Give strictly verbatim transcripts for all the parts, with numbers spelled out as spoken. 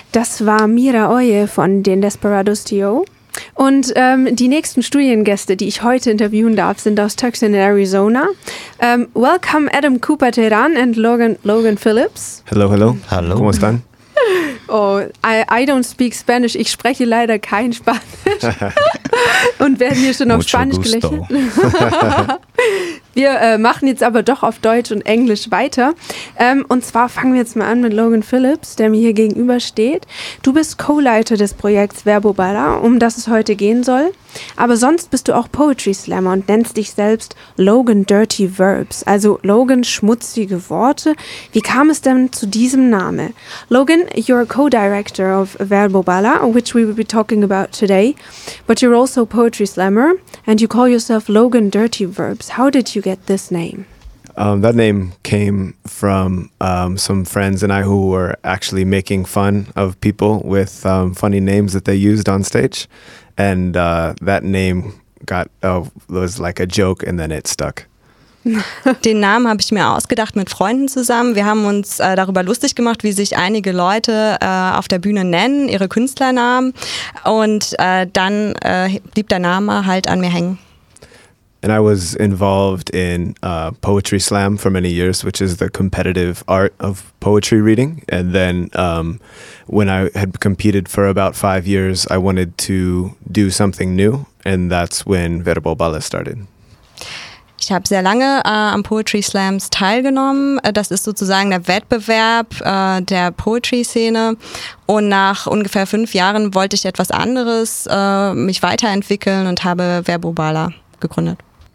Das war Mira Oye von den Desperados T O. Und ähm, die nächsten Studiengäste, die ich heute interviewen darf, sind aus Tucson, Arizona. Um, welcome Adam Cooper Teran and Logan, Logan Phillips. Hello, hello. Hallo. ¿Cómo están? Oh, I, I don't speak Spanish. Ich spreche leider kein Spanisch. Und werden hier schon auf Mucho Spanisch gusto. gelächelt. Wir äh, machen jetzt aber doch auf Deutsch und Englisch weiter. Ähm, und zwar fangen wir jetzt mal an mit Logan Phillips, der mir hier gegenüber steht. Du bist Co-Leiter des Projekts Verboballa, um das es heute gehen soll. Aber sonst bist du auch Poetry Slammer und nennst dich selbst Logan Dirty Verbs, also Logan schmutzige Worte. Wie kam es denn zu diesem Namen? Logan, you're a co-director of Verboballa, which we will be talking about today, but you're also a poetry slammer and you call yourself Logan Dirty Verbs. How did you get this name? Um, that name came from um, some friends and I who were actually making fun of people with um, funny names that they used on stage. And uh, that name got uh, was like a joke and then it stuck. Den Namen habe ich mir ausgedacht mit Freunden zusammen. Wir haben uns äh, darüber lustig gemacht, wie sich einige Leute äh, auf der Bühne nennen, ihre Künstlernamen. Und äh, dann äh, blieb der Name halt an mir hängen. And I was involved in uh, Poetry Slam for many years, which is the competitive art of poetry reading. And then um, when I had competed for about five years, I wanted to do something new. And that's when Verboballa started. Ich habe sehr lange äh, am Poetry Slams teilgenommen. Das ist sozusagen der Wettbewerb äh, der Poetry-Szene. Und nach ungefähr fünf Jahren wollte ich etwas anderes, äh, mich weiterentwickeln und habe Verboballa gegründet.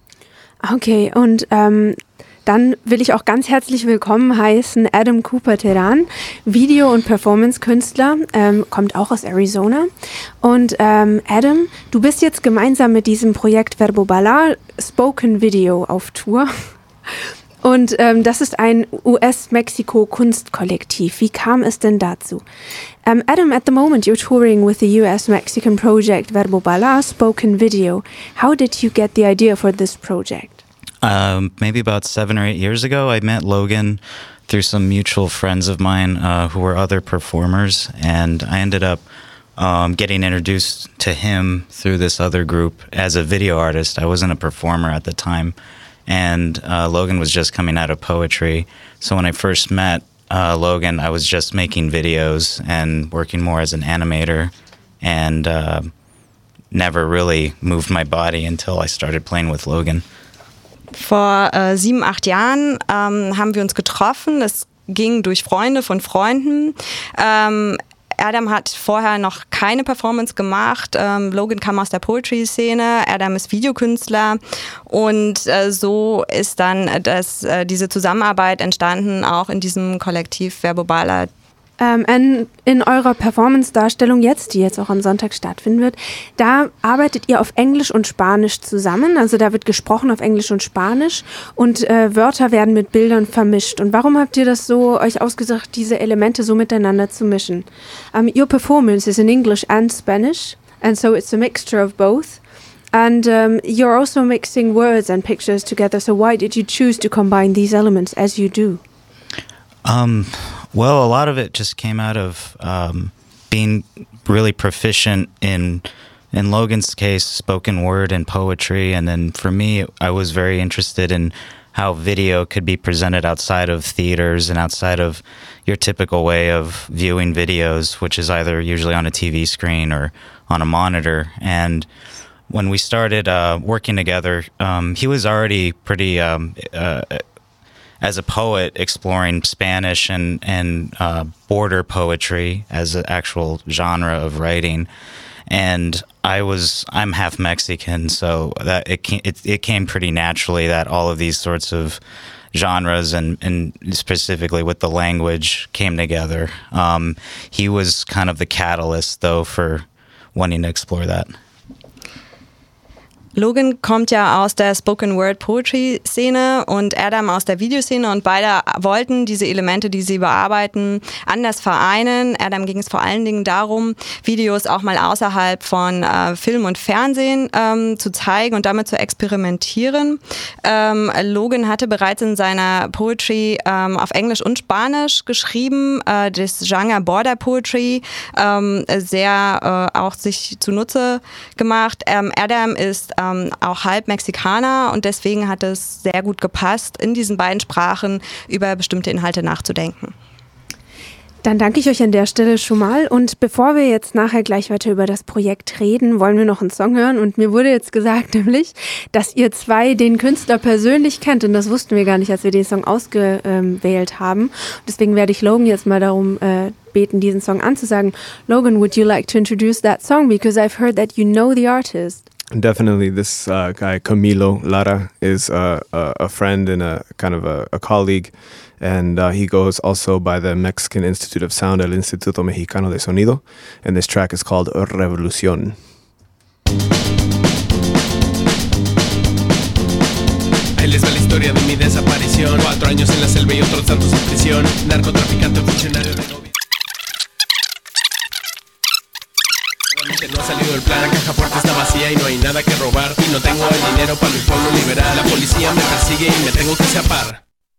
Okay, und ähm, dann will ich auch ganz herzlich willkommen heißen Adam Cooper Teran, Video- und Performance-Künstler, ähm, kommt auch aus Arizona. Und ähm, Adam, du bist jetzt gemeinsam mit diesem Projekt Verboballa Spoken Video auf Tour. Und ähm, das ist ein U S-Mexiko-Kunstkollektiv. Wie kam es denn dazu? Um, Adam, at the moment you're touring with the U S-Mexican project Verboballa Spoken Video. How did you get the idea for this project? Um, maybe about seven or eight years ago, I met Logan through some mutual friends of mine uh, who were other performers, and I ended up um, getting introduced to him through this other group as a video artist. I wasn't a performer at the time, and uh, Logan was just coming out of poetry. So when I first met uh, Logan, I was just making videos and working more as an animator, and uh, never really moved my body until I started playing with Logan. Vor äh, sieben, acht Jahren ähm, haben wir uns getroffen. Es ging durch Freunde von Freunden. Ähm, Adam hat vorher noch keine Performance gemacht. Ähm, Logan kam aus der Poetry-Szene. Adam ist Videokünstler. Und äh, so ist dann das, äh, diese Zusammenarbeit entstanden, auch in diesem Kollektiv Verboballa. Ähm, in, in eurer Performance-Darstellung jetzt, die jetzt auch am Sonntag stattfinden wird, da arbeitet ihr auf Englisch und Spanisch zusammen. Also da wird gesprochen auf Englisch und Spanisch und äh, Wörter werden mit Bildern vermischt. Und warum habt ihr das so euch ausgesucht, diese Elemente so miteinander zu mischen? Um, your performance is in English and Spanish, and so it's a mixture of both. And um, you're also mixing words and pictures together. So why did you choose to combine these elements as you do? Um, well, a lot of it just came out of um, being really proficient in, in Logan's case, spoken word and poetry. And then for me, I was very interested in how video could be presented outside of theaters and outside of your typical way of viewing videos, which is either usually on a T V screen or on a monitor. And when we started uh, working together, um, he was already pretty... Um, uh, as a poet, exploring Spanish and, and uh, border poetry as an actual genre of writing. And I was, I'm half Mexican, so that it, it, it came pretty naturally that all of these sorts of genres and, and specifically with the language came together. Um, he was kind of the catalyst, though, for wanting to explore that. Logan kommt ja aus der Spoken-Word-Poetry-Szene und Adam aus der Videoszene und beide wollten diese Elemente, die sie bearbeiten, anders vereinen. Adam ging es vor allen Dingen darum, Videos auch mal außerhalb von äh, Film und Fernsehen ähm, zu zeigen und damit zu experimentieren. Ähm, Logan hatte bereits in seiner Poetry ähm, auf Englisch und Spanisch geschrieben, äh, das Genre Border Poetry ähm, sehr äh, auch sich zunutze gemacht. Ähm, Adam ist ähm, auch halb Mexikaner und deswegen hat es sehr gut gepasst, in diesen beiden Sprachen über bestimmte Inhalte nachzudenken. Dann danke ich euch an der Stelle schon mal. Und bevor wir jetzt nachher gleich weiter über das Projekt reden, wollen wir noch einen Song hören. Und mir wurde jetzt gesagt, nämlich, dass ihr zwei den Künstler persönlich kennt. Und das wussten wir gar nicht, als wir den Song ausgewählt haben. Und deswegen werde ich Logan jetzt mal darum äh, beten, diesen Song anzusagen. Logan, would you like to introduce that song? Because I've heard that you know the artist. Definitely. This uh, guy, Camilo Lara, is uh, a, a friend and a kind of a, a colleague. And uh, he goes also by the Mexican Institute of Sound, El Instituto Mexicano de Sonido. And this track is called Revolución. Ahí les va la historia de mi desaparición. Cuatro años en la selva y otros tantos en prisión. Narcotraficante, funcionario de gobierno. No ha salido el plan, la caja fuerte está vacía y no hay nada que robar. Y no tengo el dinero para mi pueblo liberar. La policía me persigue y me tengo que escapar.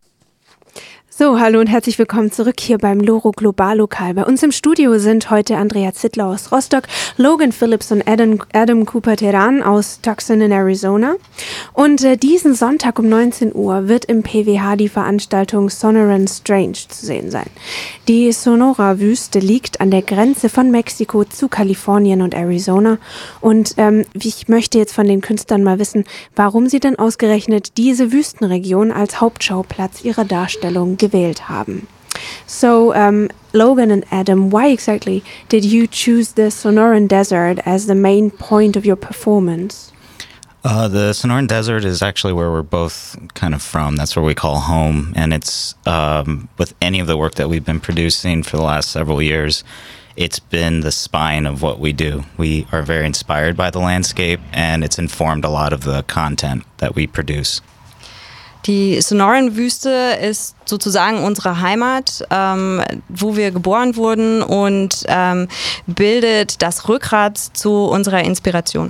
So, hallo und herzlich willkommen zurück hier beim Loro Global Lokal. Bei uns im Studio sind heute Andrea Zittler aus Rostock, Logan Phillips und Adam, Adam Cooper-Teran aus Tucson in Arizona. Und äh, diesen Sonntag um neunzehn Uhr wird im P W H die Veranstaltung Sonoran Strange zu sehen sein. Die Sonora-Wüste liegt an der Grenze von Mexiko zu Kalifornien und Arizona. Und ähm, ich möchte jetzt von den Künstlern mal wissen, warum sie denn ausgerechnet diese Wüstenregion als Hauptschauplatz ihrer Darstellung gewählt haben. So, um, Logan and Adam, why exactly did you choose the Sonoran Desert as the main point of your performance? Uh, the Sonoran Desert is actually where we're both kind of from. That's where we call home. And it's, um, with any of the work that we've been producing for the last several years, it's been the spine of what we do. We are very inspired by the landscape, and it's informed a lot of the content that we produce. Die Sonoran-Wüste ist sozusagen unsere Heimat, ähm, wo wir geboren wurden und ähm, bildet das Rückgrat zu unserer Inspiration.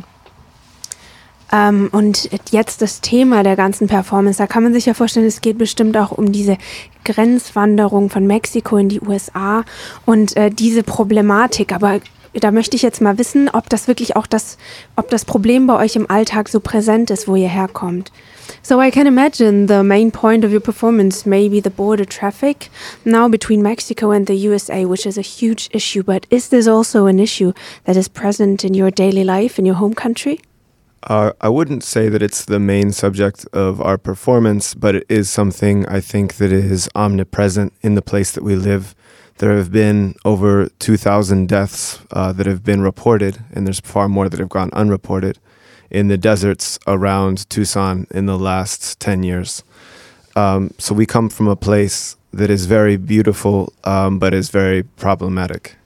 Ähm, und jetzt das Thema der ganzen Performance, da kann man sich ja vorstellen, es geht bestimmt auch um diese Grenzwanderung von Mexiko in die U S A und äh, diese Problematik, aber da möchte ich jetzt mal wissen, ob das wirklich auch das, ob das Problem bei euch im Alltag so präsent ist, wo ihr herkommt. So I can imagine the main point of your performance may be the border traffic now between Mexico and the U S A, which is a huge issue. But is this also an issue that is present in your daily life in your home country? Uh, I wouldn't say that it's the main subject of our performance, but it is something I think that is omnipresent in the place that we live. There have been over two thousand deaths uh, that have been reported, and there's far more that have gone unreported in the deserts around Tucson in the last ten years. Um, so we come from a place that is very beautiful, um, but is very problematic.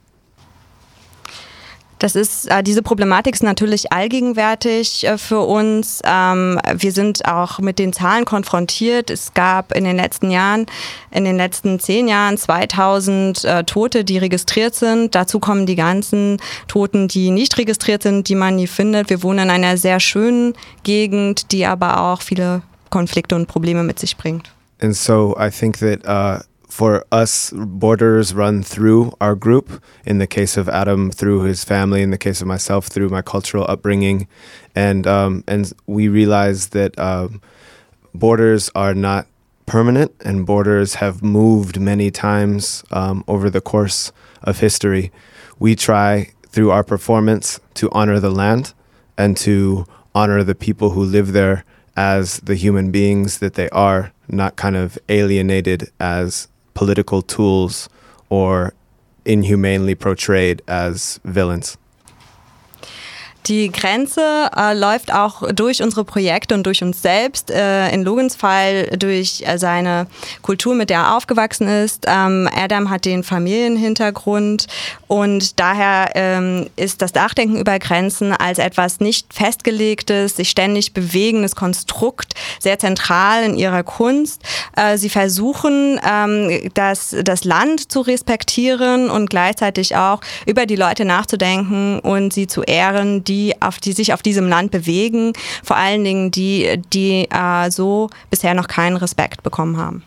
Das ist, äh, diese Problematik ist natürlich allgegenwärtig äh, für uns. Ähm, wir sind auch mit den Zahlen konfrontiert. Es gab in den letzten Jahren, in den letzten zehn Jahren zweitausend äh, Tote, die registriert sind. Dazu kommen die ganzen Toten, die nicht registriert sind, die man nie findet. Wir wohnen in einer sehr schönen Gegend, die aber auch viele Konflikte und Probleme mit sich bringt. And so I think that uh, for us, borders run through our group. In the case of Adam, through his family. In the case of myself, through my cultural upbringing. And um, and we realize that um, borders are not permanent, and borders have moved many times um, over the course of history. We try, through our performance, to honor the land and to honor the people who live there as the human beings that they are, not kind of alienated as political tools or inhumanely portrayed as villains. Die Grenze äh, läuft auch durch unsere Projekte und durch uns selbst. Äh, in Logans Fall durch äh, seine Kultur, mit der er aufgewachsen ist. Ähm, Adam hat den Familienhintergrund und daher ähm, ist das Nachdenken über Grenzen als etwas nicht festgelegtes, sich ständig bewegendes Konstrukt sehr zentral in ihrer Kunst. Äh, sie versuchen, ähm, das, das Land zu respektieren und gleichzeitig auch über die Leute nachzudenken und sie zu ehren, die, auf, die sich auf diesem Land bewegen, vor allen Dingen die, die äh, so bisher noch keinen Respekt bekommen haben.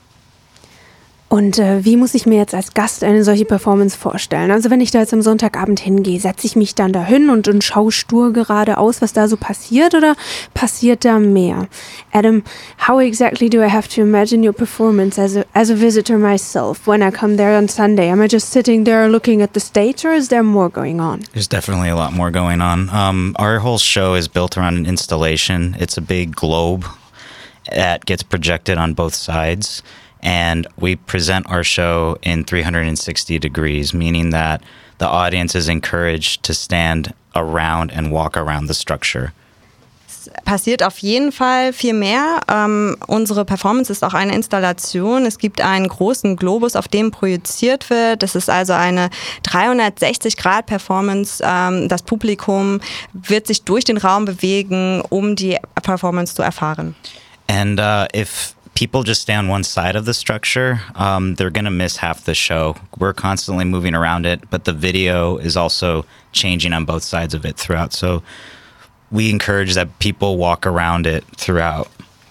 Und äh, wie muss ich mir jetzt als Gast eine solche Performance vorstellen? Also wenn ich da jetzt am Sonntagabend hingehe, setze ich mich dann da hin und, und schaue stur geradeaus, was da so passiert, oder passiert da mehr? Adam, how exactly do I have to imagine your performance as a, as a visitor myself when I come there on Sunday? Am I just sitting there looking at the stage, or is there more going on? There's definitely a lot more going on. Um, our whole show is built around an installation. It's a big globe that gets projected on both sides. And we present our show in three hundred sixty degrees, meaning that the audience is encouraged to stand around and walk around the structure. Es passiert auf jeden Fall viel mehr. Ähm, unsere Performance ist auch eine Installation. Es gibt einen großen Globus, auf dem projiziert wird. Das ist also eine dreihundertsechzig Grad Performance. Ähm, das Publikum wird sich durch den Raum bewegen, um die Performance zu erfahren. And uh, if people just stay on one side of the structure, um, they're going to miss half the show. We're constantly moving around it, but the video is also changing on both sides of it throughout. So we encourage that people walk around it throughout.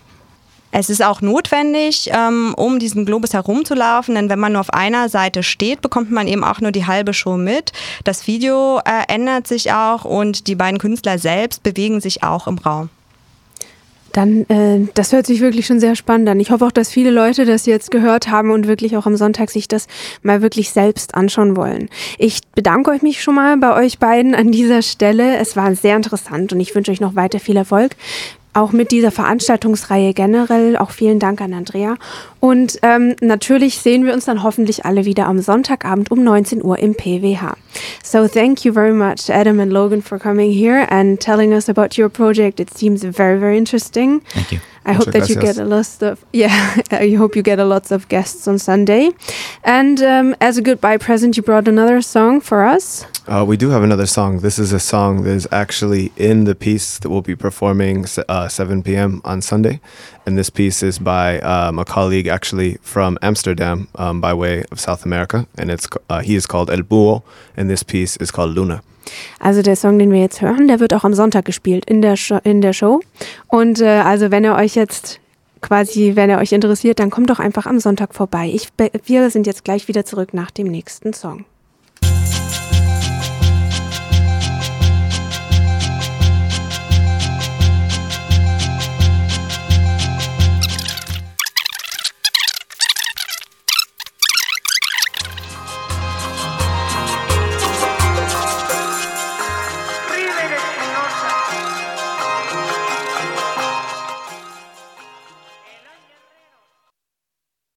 Es ist auch notwendig, ähm, um diesen Globus herumzulaufen, denn wenn man nur auf einer Seite steht, bekommt man eben auch nur die halbe Show mit. Das Video äh, ändert sich auch und die beiden Künstler selbst bewegen sich auch im Raum. Dann, äh, das hört sich wirklich schon sehr spannend an. Ich hoffe auch, dass viele Leute das jetzt gehört haben und wirklich auch am Sonntag sich das mal wirklich selbst anschauen wollen. Ich bedanke euch mich schon mal bei euch beiden an dieser Stelle. Es war sehr interessant und ich wünsche euch noch weiter viel Erfolg. Auch mit dieser Veranstaltungsreihe generell. Auch vielen Dank an Andrea. Und ähm, natürlich sehen wir uns dann hoffentlich alle wieder am Sonntagabend um neunzehn Uhr im P W H. So thank you very much, Adam and Logan, for coming here and telling us about your project. It seems very, very interesting. Thank you. I hope that you get a lot of yeah. I hope you get a lot of guests on Sunday. And um, as a goodbye present, you brought another song for us. Uh, we do have another song. This is a song that is actually in the piece that we'll be performing uh, seven p.m. on Sunday. And this piece is by um, a colleague actually from Amsterdam um, by way of South America. And it's uh, he is called El Búho, and this piece is called Luna. Also der Song, den wir jetzt hören, der wird auch am Sonntag gespielt in der Show. In der Show. Und äh, also wenn ihr euch jetzt quasi, wenn ihr euch interessiert, dann kommt doch einfach am Sonntag vorbei. Ich, wir sind jetzt gleich wieder zurück nach dem nächsten Song.